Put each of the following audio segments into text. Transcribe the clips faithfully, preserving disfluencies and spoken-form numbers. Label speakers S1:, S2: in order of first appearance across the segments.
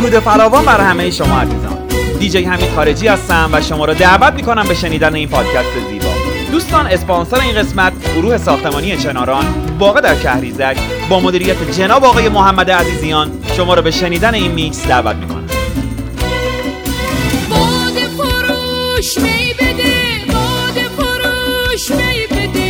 S1: درود فراوان بر همه شما عزیزان. دیجی حمید خارجی هستم و شما را دعوت میکنم به شنیدن این پادکست زیبا. دوستان، اسپانسر این قسمت گروه ساختمانی چناران باغ در کهریزک با مدیریت جناب آقای محمد عزیزیان شما را به شنیدن این میکس دعوت میکنم.
S2: باده فروش می بده، باده فروش می بده،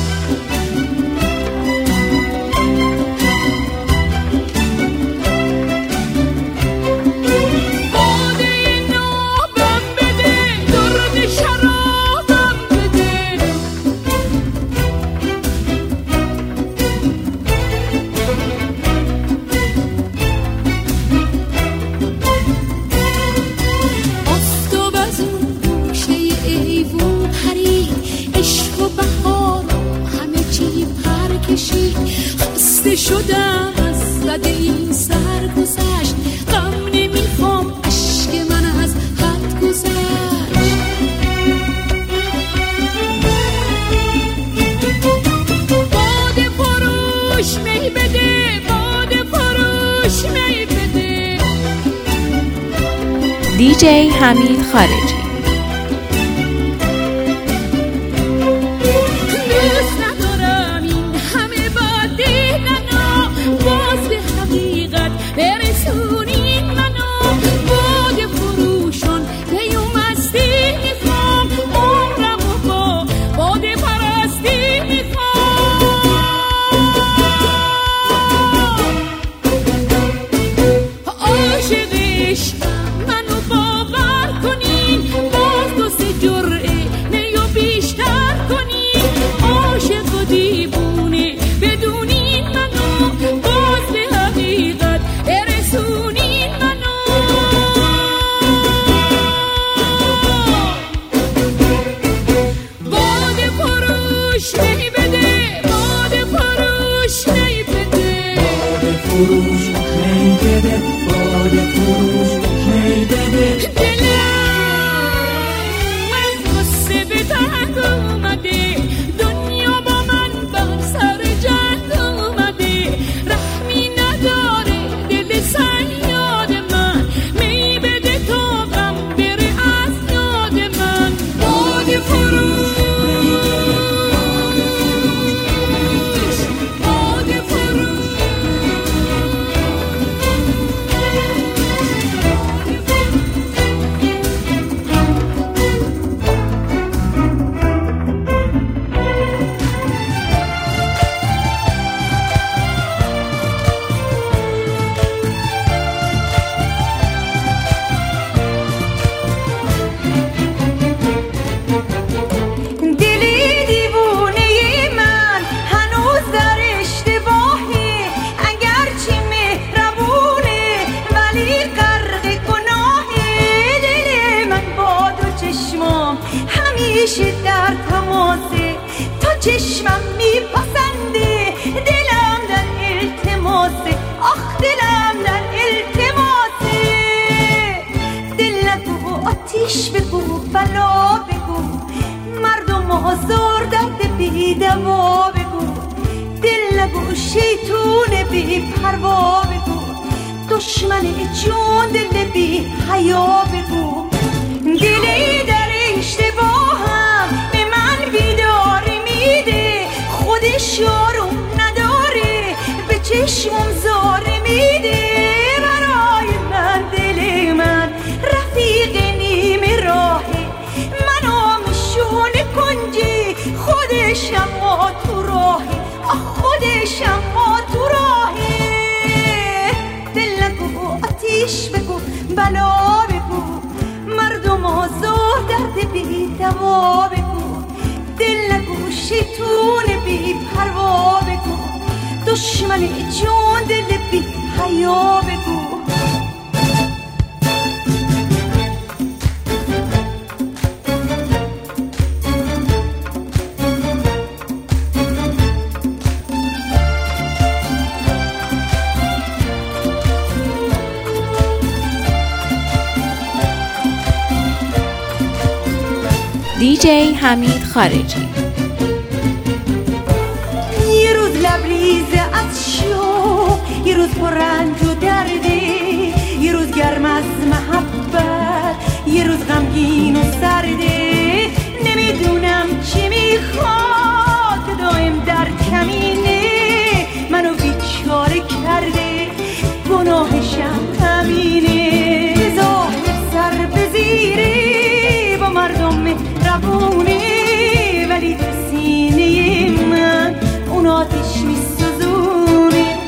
S2: باده نابم بده، درد شرابم بده. آفتاب از اون گوشه ایوون پرید، عشق و بهار و همه چی پر کشید. خسته شدم از زده این سر گذشت، غم نمیخوام عشق من از حد گذشت. باده فروش می بده، باده فروش می بده.
S3: دیجی حمید خارجی.
S2: دوست ندارم این همه باده ننا، باز به حقیقت برسونین منو. باده فروشان پیومستی میخوام، عمرم و با باده پرستی میخوام. عاشقش منو باور کنین، باز دو سه جرعه میو بیشتر کنین. عاشق و دیوونه بدونین منو، باز به حقیقت برسونین منو. باده فروش می بده، باده فروش می بده.
S4: باده فروش می بده، باده فروش می بده.
S2: دلم از غصه به تنگ اومده، دنیا با من بر سر جنگ اومده. رحمی نداره دل صیاد من، می بده تا غم بره از یاد من. باده فروش، باده فروش.
S5: دلی دیوونه من هنوز در اشتباهه، اگرچه مهربونه ولی غرق گناهه. دل من با دو چشمام همیشه در تماسه، تا چشمم میپسنده دلم در التماسه. آخ دلم در التماسه. دل نگو آتیش بگو، بلا بگو، مردم آزار درد بی دوا بگو. دل نگو شیطون بی پروا بگو، دشمن جون دل بی حیا بگو. دلی در اشتباهم به من بیداری میده، خودش یارم نداره به چشمم زاره میده. برای من دل من رفیق نیمه راهه، منو میشونه کنجی، خودش اما تو راهه. آخ خودش اما تو راهه. دل نگو آتیش بگو، بلا بگو، مردم آزار درد بی دوا بگو. دل نگو شیطون بی پروا بگو، دشمن جون دل بی حیا بگو.
S3: دیجی حمید خارجی.
S5: یه روز لبریز از شو، یه روز پر رنج و درده، یه روز غمگین و سرده، نمیدونم چی میخواد دائم در کمینه منو بیچاره کرده، گناهشم همینه. ظاهر سر به زیره با مردم مهربونه، ولی تو سینه من اون آتش میسوزونه.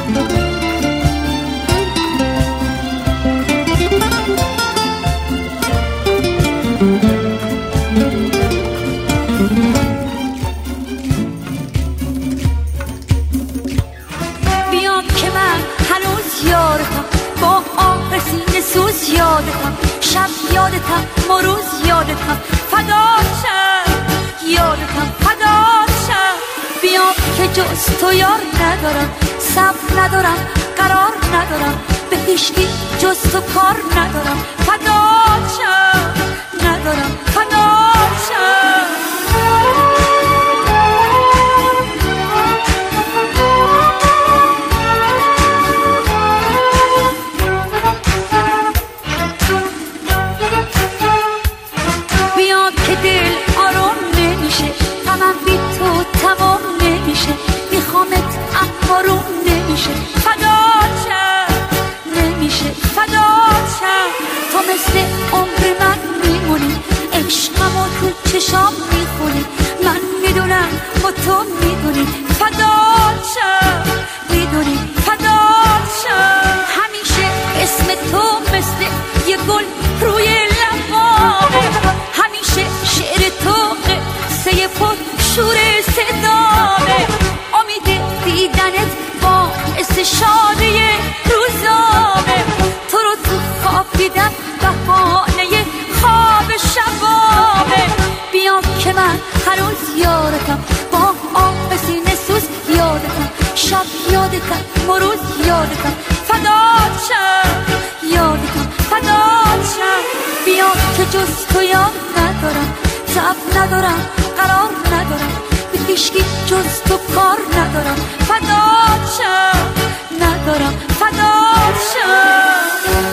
S2: بیا که من هنوز یادتم، با آه سینه سوز یادتم، شب یادتم، ما روز یادتم، فداشم یادتم، فداشم. بیا که جز تو یار ندارم، صبر ندارم، قرار ندارم، به هیچکی جز تو کار ندارم، فداشم ندارم، فداشم. بیا که دل آروم نمیشه، غمم بی تو تمام نمیشه، میخوامت اما روم نمیشه، فداشم نمیشه، فداشم. تو مثل عمر من میمونی، عشقمو تو چشام میخونی، من میدونم با تو میدونی، فداشم میدونی، فداشم. همیشه اسم تو مثل یه گل روی لبامه، همیشه شعر تو قصه پر شور صدامه، امید دیدنت باعث شادی روزامه، تو رو تو خواب دیدم بهانه خواب شبامه. بیا که من هنوز یادتم، با آب سینه سوز یادتم، شب یادتم، ما روز یادتم، فداشم یادتم، فداشم. بیا که جز تو یاد ندارم، صبر ندارم، قرار ندارم، به هیچکی جز تو کار ندارم، فداشم ندارم، فداشم.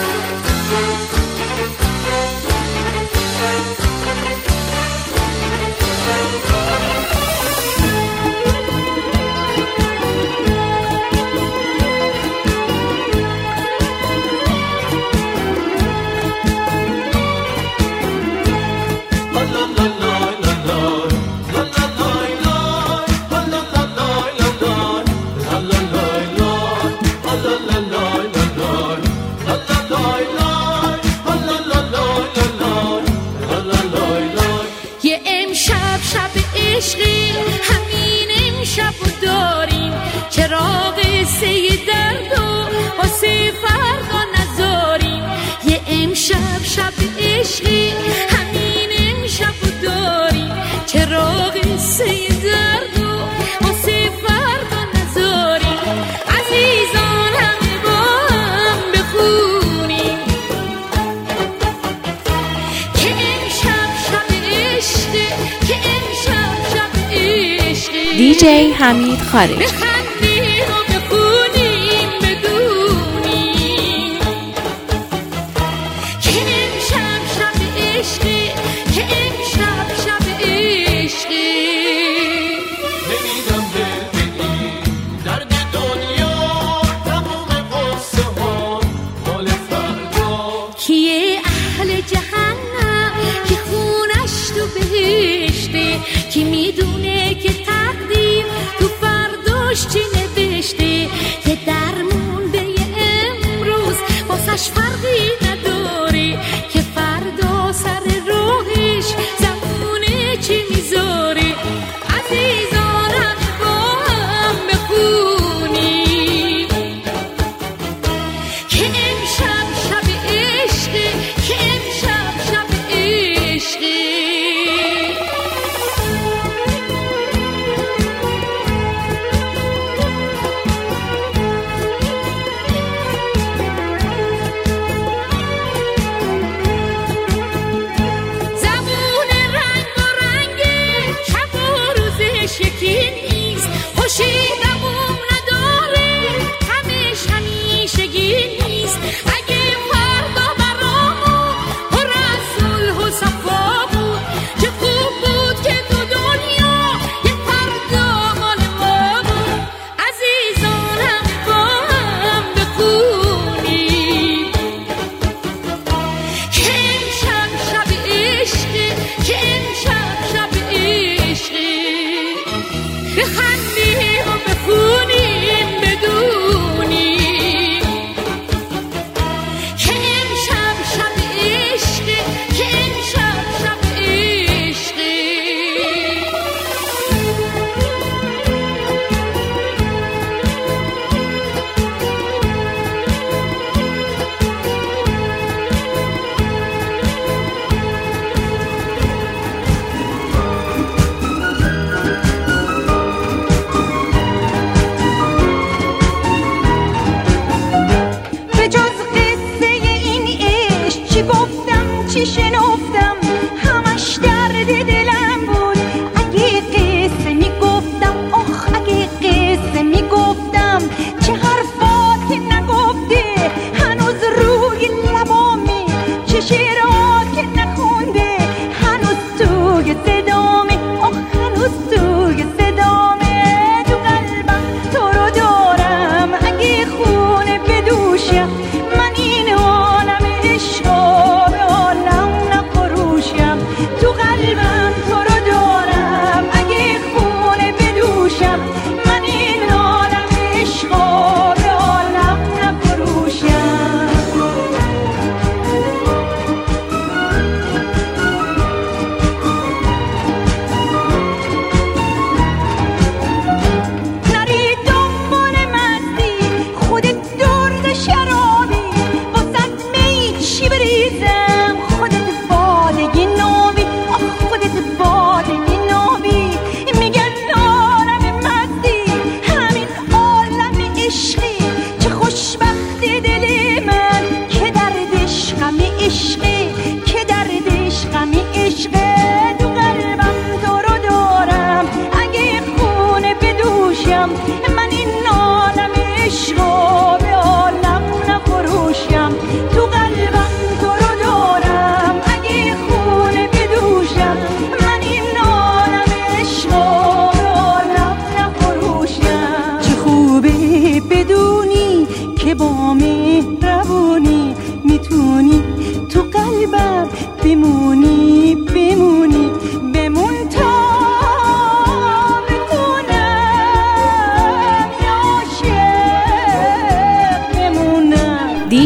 S2: یه امشب شب عشقی، همین امشب رو داریم، چراغ سه درد و واسه فردا نذاریم. یه امشب شب عشقی، همین امشب رو داریم، چراغ سه درد و واسه فردا نذاریم. عزیزان همه با هم بخونیم که امشب شب عشقی، که امشب شب عشقی.
S3: دیجی حمید خارجی.
S2: بخندیم و بخونیم بدونیم که امشب شب عشقی، که امشب شب عشقی.
S6: نمیدم دل بدی درد دنیا، تموم قصه ها مال فردا.
S2: کیه اهل جهنم که خونش تو بهشته، کی میدونه که تقدیر تو فرداش چی نوشته، که درمون به امروز واسش فرقی نداره، که فردا سر راهش زمونه چی میذاره. عزیزانم با هم بخونیم که امشب شب عشقی، که امشب شب عشقی.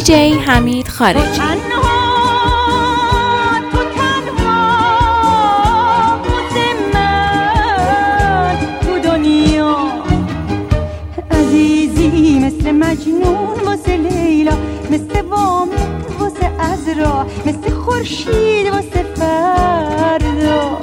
S3: دیجی حمید خارجی.
S5: تنها تو تنها واسه من تو دنیا عزیزی، مثل مجنون واسه لیلا، مثل وامق واسه عذرا، مثل خورشید واسه فردا.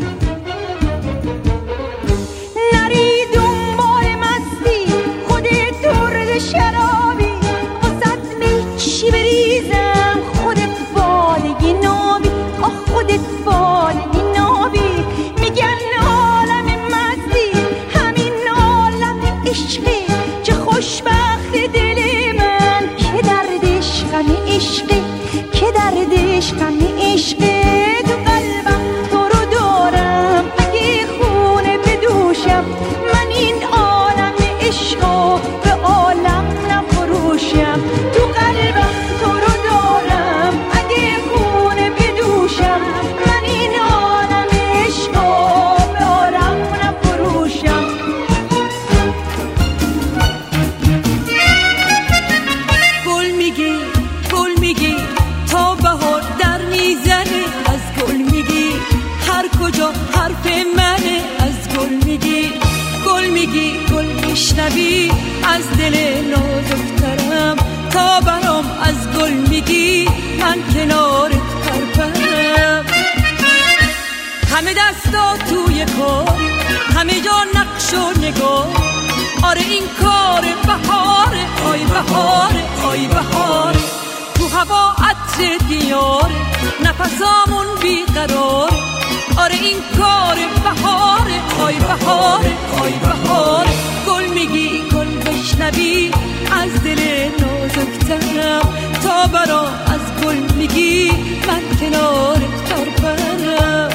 S5: نری دنبال مستی خودت درد شرابی، واسه میچی بریزم خودت بالگی نابی، آه خودت بالگی نابی. میگن عالم مستی همین عالم عشقی، چه خوشبخت دل من که دردش غم عشقی، که دردش غم عشقی. تو قلبم تو رو دارم، اگه خونه بدوشم من این عالم عشقو به عالم نفروشم. تو قلبم تو رو دارم، اگه خونه بدوشم من این عالم عشقو به عالم نفروشم. گل میگی گل میگی تا بهار در میزنه، از گل میگی هر کجا حرف منه، از گل میگی گل میگی گل میشنوی از دل نازکترم تا برام، از گل میگی من کنارت پرپرم. همه دستا توی کار، همه جا نقش و نگار، آره این کار بهاره، آی بهاره آی بهاره. تو هوا عطر دیاره، نفسامون بیقراره، آره این کار بهاره، آی بهاره آی بهاره. گل میگی گل بشنوی از دل نازکترم تا برام، از گل میگی من کنارت پرپرم.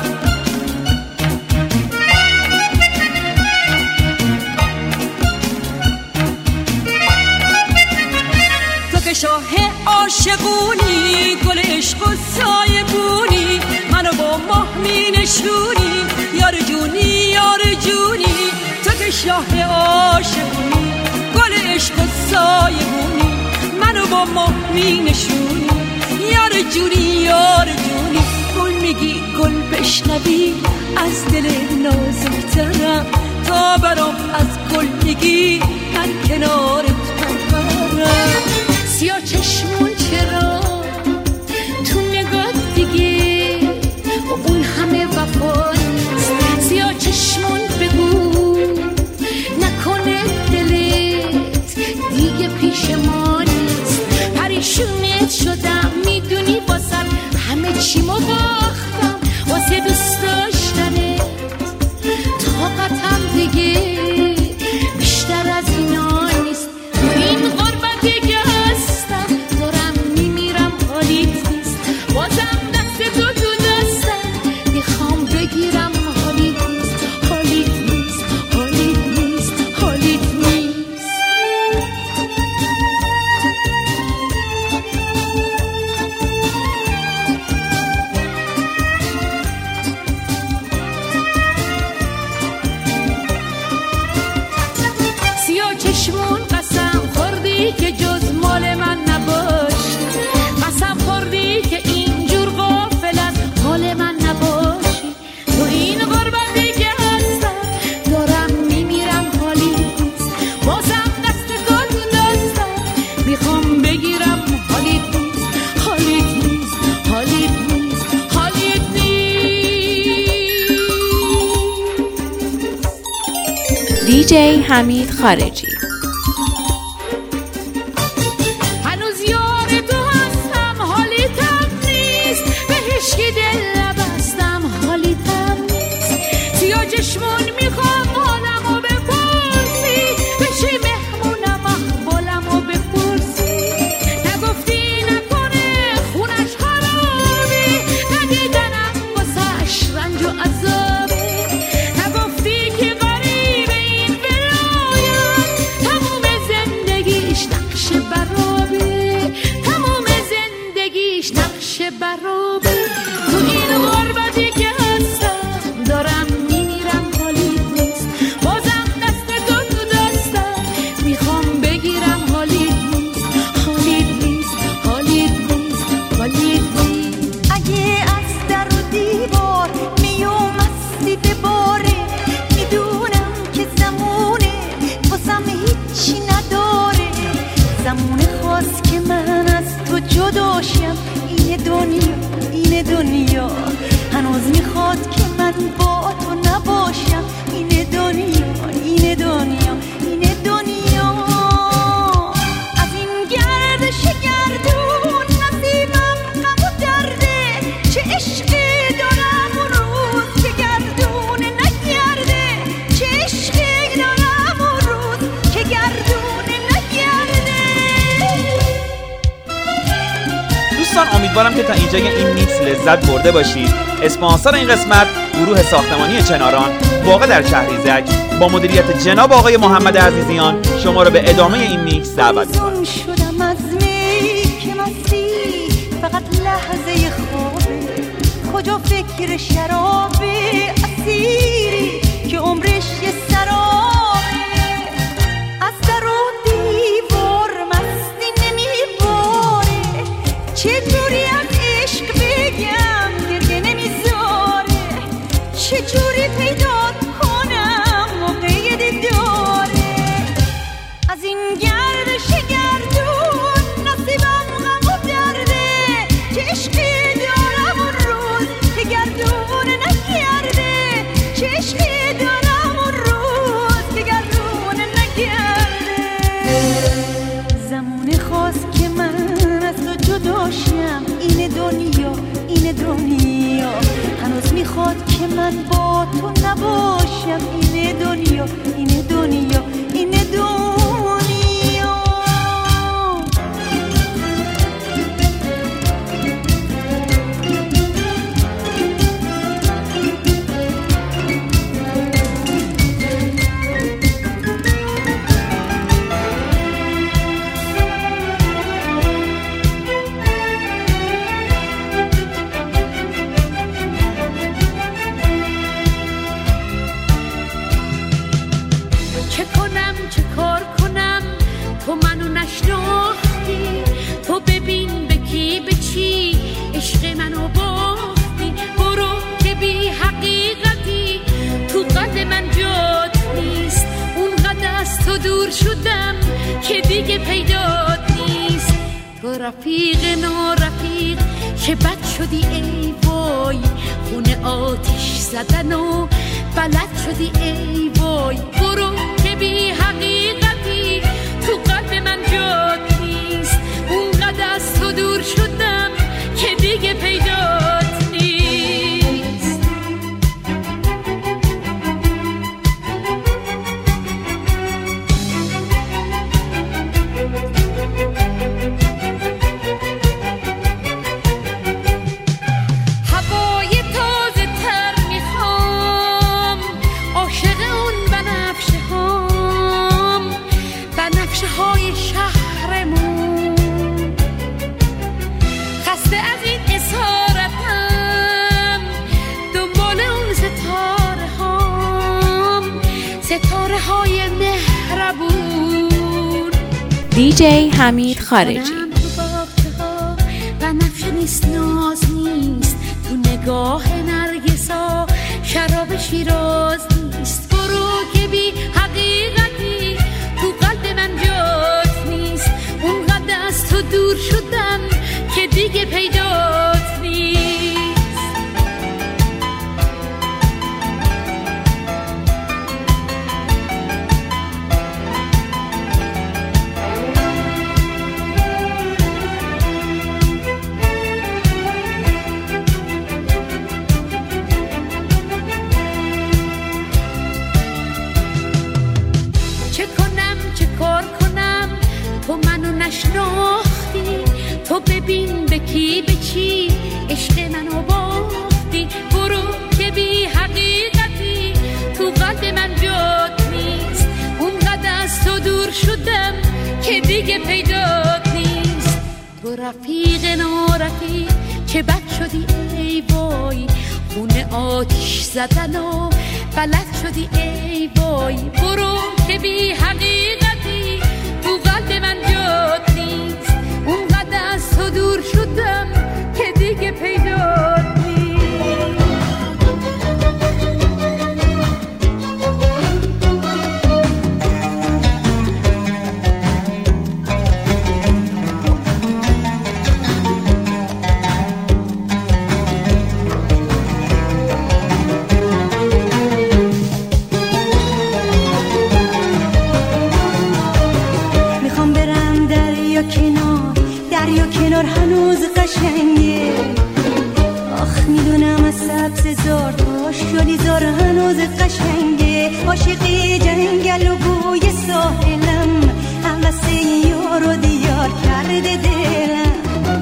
S5: تو که شاه عاشقونی، گل عشق و سایه بونی، منو با ماه می نشونی، یار جونی یار جونی. تو که شاه عاشقونی، گل عشق و سایه بونی، منو با ماه می نشونی، یار جونی یار جونی. گل میگی گل بشنوی از دل نازکترم تا برام، از گل میگی من کنارت پرپرم.
S2: سیاه چشمون چرا تو نگاه دیگه اون همه وفا نیست، سیاه چشمون بگو نکنه دلت دیگه پیش ما نیست. پریشونت شدم میدونی واسم همه چی مو باختم، واسه دوست داشتنت طاقتم دیگه بیشتر از اینا نیست. تو این غربت دیگه هستم، دارم میمیرم حالیت نیست، بازم دست تو تو دستم میخوام بگیرم حالیت نیست، حالیت نیست حالیت نیست حالیت نیست. سیاه چشمون قسم خوردی که جز مال من نباشی، قسم خوردی که اینجور غافلت حال من نباشی. تو این غربتی که هستم دارم میمیرم حالی نیست، بازم دست تو تو دستم میخوام بگیرم حالیت نیست، حالیت نیست حالیت نیست حالیت نیست.
S3: دیجی حمید خارجی.
S2: هنوز یار تو هستم حالیتم نیست، به هشکی دل نبستم حالیتم نیست. سیاه چشمون میخوام حالمو بپرسی، بشی مهمونم احوالمو بپرسی. نگفتی نکنه خونش خرابی، ندیدنم واسش رنج و عذابی. نگفتی که غریب این ولایت
S7: زمونه خواست که من از تو جداشم، این دنیا این دنیا هنوز میخواد که من با تو نباشم، این دنیا این دنیا این دنیا از این گردش گردون نصیبم غم و درده، چه عشقی دارم اون روز که گردون نگرده، چه عشقی دارم اون روز که گردون نگرده.
S1: دوستان امیدوارم که تا اینجای این میکس لذت برده باشید. اسپانسر این قسمت گروه ساختمانی چناران واقع در شهریزک با مدیریت جناب آقای محمد عزیزیان شما رو به ادامه این میکس دعوت می‌کنم.
S7: شدم از می که مستی فقط لحظه خوابه، کجا فکر شرابه، اسیری که عمرش یه سرابه، از در و دیوار مستی نمیباره، چجوری از عشق بگم گریه نمیذاره، چجوری پیدا کنم موقع دیداره، از این گردش گردون نصیبم غم و درده، چه عشقی دارم اون روز که گردون نگرده، چه عشقی دارم اون روز که گردون نگرده. زمونه خواست که من از تو جداشم، این دنیا این دنیا هنوز میخواد که من با تو نباشم، این دنیا این دنیا این دنیا.
S2: چه کنم چه کار کنم تو منو نشناختی، تو ببین به کی به چی عشق منو باختی، برو که بی حقیقتی تو قلب من جات نیست، اونقدر از تو دور شدم که دیگه پیدات نیست، تو رفیق نارفیق که بد شدی ای وای، خونه آتیش زدن و بلد شدی ای وای، برو که بی حقیقتی تو قلب من جات نیست، اونقدر از تو دور شدم که دیگه پیدات نیست. هوای تازه تر میخوام، عاشق اون بنفشه هام، بنفشه های شهرمون، خسته از این اسارتم، دنبال اون ستاره هام، ستاره های مهربون.
S3: دیجی حمید خارجی.
S2: تو باغچه ها بنفشه نیست، ناز نیست، تو نگاه نرگسا شراب شیراز نیست، برو که بی حقیقتی تو قلب من جات نیست، اونقدر از تو دور شدم که دیگه پیدات نیست. چه کنم چه کار کنم تو منو نشناختی، تو ببین به کی به چی عشق منو باختی، برو که بی حقیقتی تو قلب من جات نیست، اونقدر از تو دور شدم که دیگه پیدات نیست، تو رفیق نارفیق که بد شدی ای وای، خونه آتیش زدن و بلد شدی ای وای، برو که بی حقیقتی تو قلب من جات نیست، اونقدر از تو دور شدم که دیگه پیدات نیست.
S7: قشنگه. آخ میدونم از سبز زار تا شالی زار هنوز قشنگه. عاشقی جنگل و بوی ساحلم، همسه یار و دیار کرده دلم.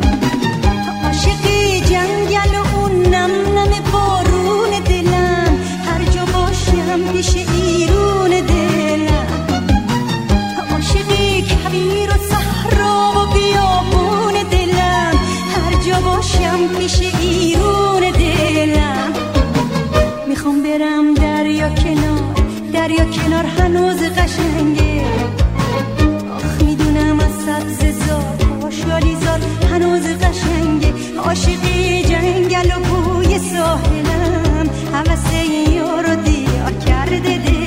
S7: عاشقی جنگل و اون نم نم بارون دلم، هر جا باشم پیش ایرون دلم. عاشقی کویر و صحرا و بیابون دلم، هر جا باشم پیش ایرون دلم. میخوام برم دریا کنار، دریا کنار هنوز قشنگه. آخ میدونم از سبز زار تا شالی زار هنوز قشنگه. عاشقی جنگل و بوی ساحلم، همسه یار و دیار کرده دلم.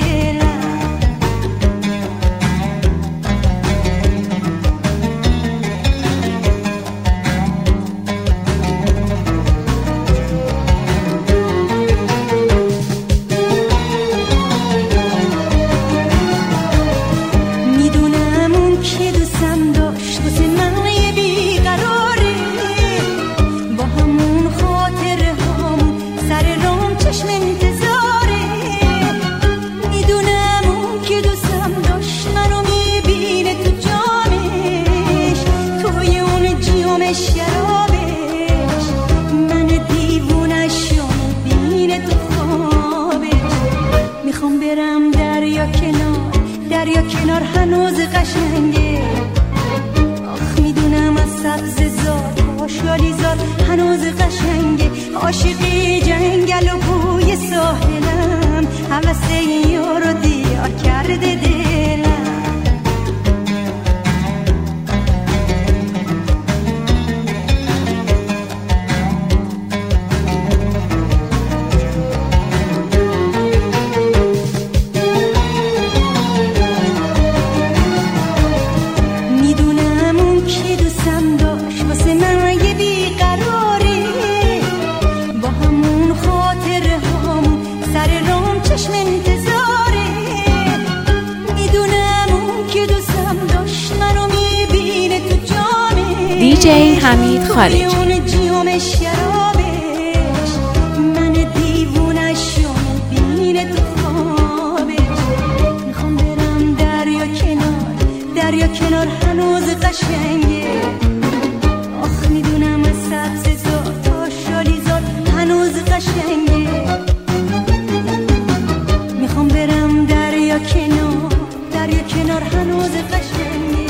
S7: دریا کنار هنوز قشنگه. آخ میدونم از سبز زار تا شالی زار هنوز قشنگه. عاشقی جنگل و بوی ساحلم، همسه یار و دیار کرده دلم.
S3: دیجی حمید خارجی.
S7: جیوم شرابش من دیوونش و بینه تو خوابش. میخوام برم دریا کنار، دریا کنار هنوز قشنگه. آخ میدونم از سبز زار تا شالی زار هنوز قشنگه. میخوام برم دریا کنار، دریا کنار هنوز قشنگه.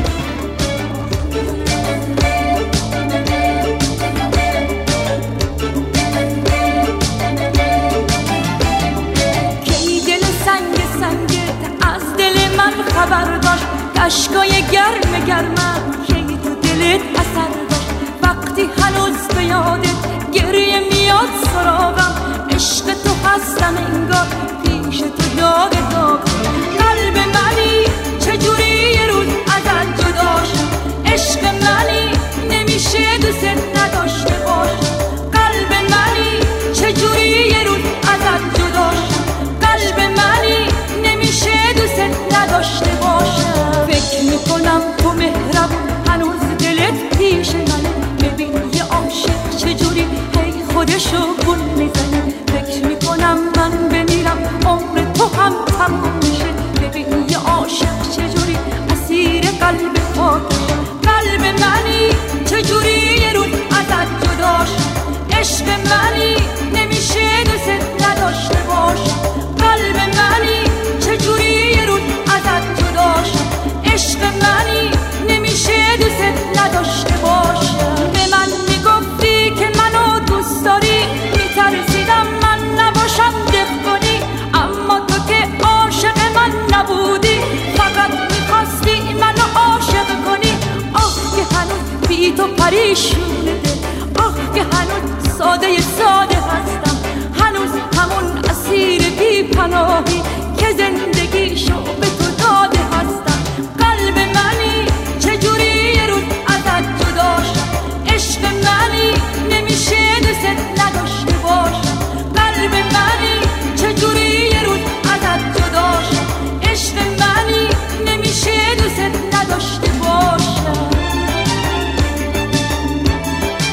S5: خبر داشت اشکای گرم گرمم کی تو دلت اثر داشت. وقتی هنوز به یادت گریه میاد سراغم، عشق تو هستم انگار پیش تو داغ داغ. قلب منی چجوری یه روز ازت جدا شد، عشق منی نمیشه دوست نداشته باش. قلب منی چجوری یه روز ازت جدا شد، قلب منی نمیشه دوست نداشته باشم. فکر میکنم تو مهربون هنوز دلت پیش منه. ببین یه عاشق چجوری هی خودشو گول میزنه. فکر میکنم من بمیرم عمر تو هم تموم میشه. ببین یه عاشق چجوری اسیر قلب پاکشه. قلب منی چجوری یه روز ازت جدا شد، عشق منی نمیشه دوست نداشته باشم. قلب منی چجوری یه روز ازت جدا شد، عشق منی نمیشه دوست نداشته باشم. به من میگفتی که منو دوست داری، میترسیدم من نباشم دلخونی. اما تو که عاشق من نبودی، فقط میخواستی منو عاشق کنی. آه که هنوز بی تو پریشونه دل، آه که هنوز ساده ساده هستم. هنوز همون اسیر بی پناهی که زندگیشو به تو داده هستم. قلب منی چجوری یه روز ازت جدا شد، عشق منی نمیشه دوست نداشته باشم. قلب منی چجوری یه روز ازت جدا شد، عشق منی نمیشه دوست نداشته باشم.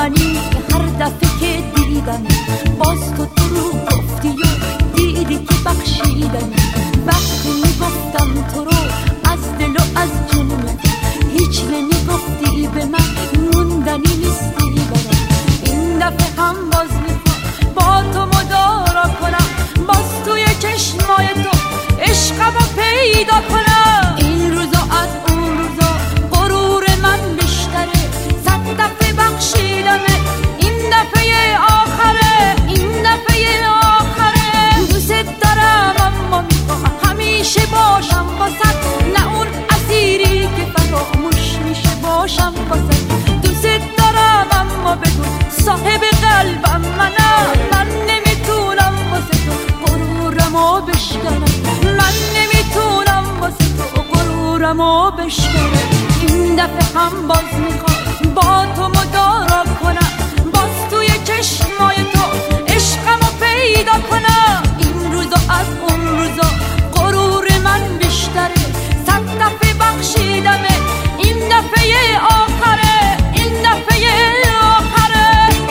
S5: منی هر دفعه که دیدم باز تو درو گفتی و دیدی که بخشیدنی. وقتی میگفتم تو رو از دل و از جون هیچ نمیگفتی به من موندنی نیستی برام. این دفعه هم باز میخوام با تو مدارا کنم، باز توی چشمای تو عشقمو پیدا کنم. این روزا از اون روزا غرور من بیشتره، صد دفعه بخشیدمه این دفعه آخره، این دفعه آخره. دوست دارم اما میخوام همیشه باشم واسد، نه اون اسیری که فراموش میشه باشم واسد. دوست دارم اما بگو صاحب قلبم منم، من نمیتونم واسه تو غرورمو بشکنم، من نمیتونم واسه تو غرورمو بشکنم. این دفعه هم باز میخوام با تو مدارا کنم، باز توی چشمای تو عشقمو پیدا کنم. این روزا از اون روزا غرور من بیشتره، صد دفعه بخشیدمه این دفعه آخره، این دفعه آخره.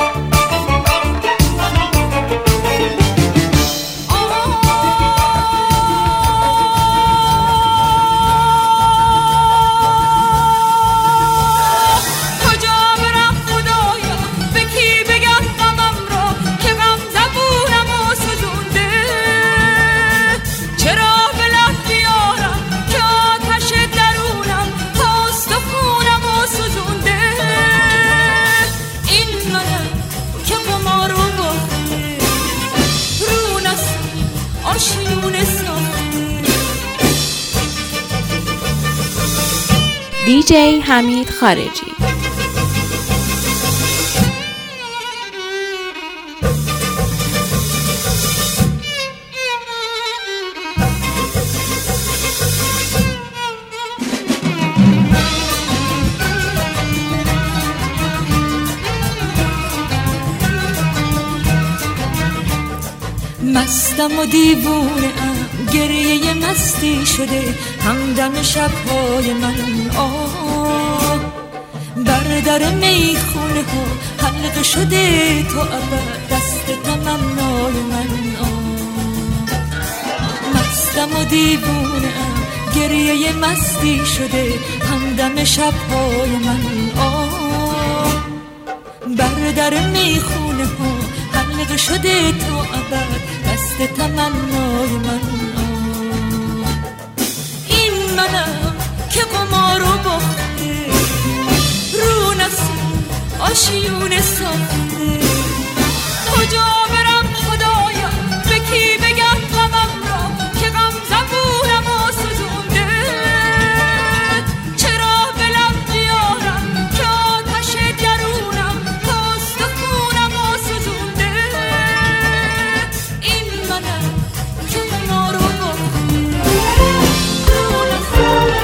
S3: دیجی حمید خارجی.
S5: مستم و دیوونه ام، گریه مستی شده همدم شبهای من. آه بر در میخونه ها حلقه شده تا ابد دست تمنای من. آه مستم و دیوونه ام، گریه مستی شده همدم شبهای من. آه بر در میخونه ها حلقه شده تا ابد دست تمنای من. این منم که قمارو باخته، رو نسیم آشیونه ساخته. کجا برم خدایا، به کی بگم غمم را که غم زبونم و سوزونده. چرا به لب بیارم که آتش درونم پاست و خونم و سوزونده. این منم که قمارو باخته، رو نسیم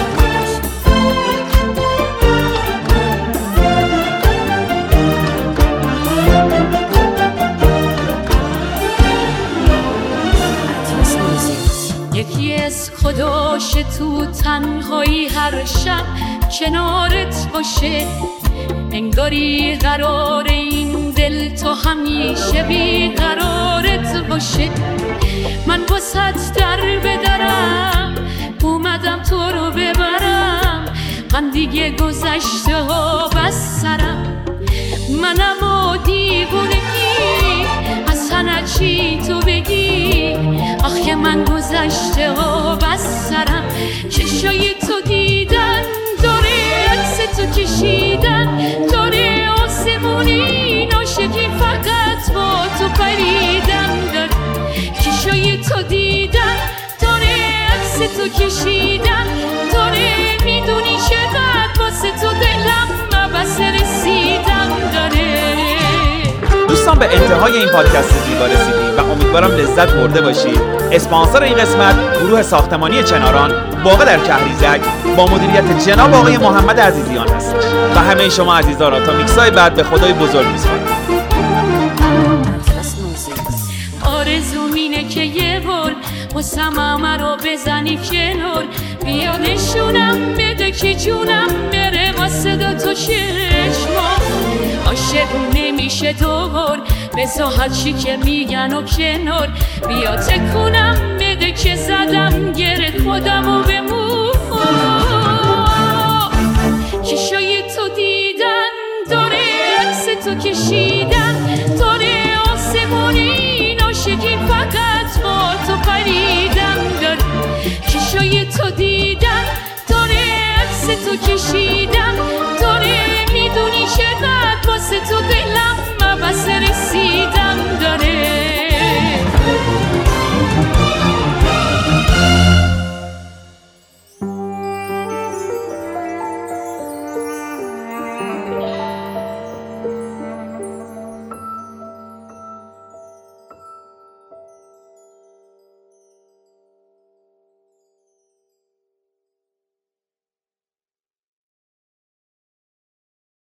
S2: یکی از خداش تو تنهایی هر شب کنارت باشه، انگاری قرار این دل تو همیشه بی قرارت باشه. من واسط در بدرم اومدم تو رو ببرم، من دیگه گذشته ها بس سرم. منم و دیوونگی از همه چی تو بگی، آخه من گذشته ها بس سرم. چشای تو دیدن داره عکس تو کشیدن، داره آسمونی ناشکی فقط با تو پریدن داره. چشای تو دیدن داره عکس تو کشیدن، داره میدونی چقدر واسه تو دلم بس رسیدن داره.
S1: دوستان به انتهای این پادکست زیبا رسیدیم و امیدوارم لذت برده باشید. اسپانسر این قسمت گروه ساختمانی چناران واقع در کهریزک با مدیریت جناب آقای محمد عزیزیان هستش و همه شما عزیزان را تا میکسای بعد به خدای بزرگ میسپارم.
S2: آرزوم اینه که یه بار واسم همه رو بزنی کنار، بیا نشونم بده که جونم بره واسه دو تا چشما. عاشق نمیشه دور بذار هرچی که میگن و کنار بیا تکونم بده که زدم گره خودم و بمون چشای تو دیدن داره عکس تو کشیدن داره آسمونی عاشقی فقط با تو پریدن داره چشای تو دیدن داره عکس تو کشیدن داره میدونی چقدر واسه تو دلم مبسه رسیدم داره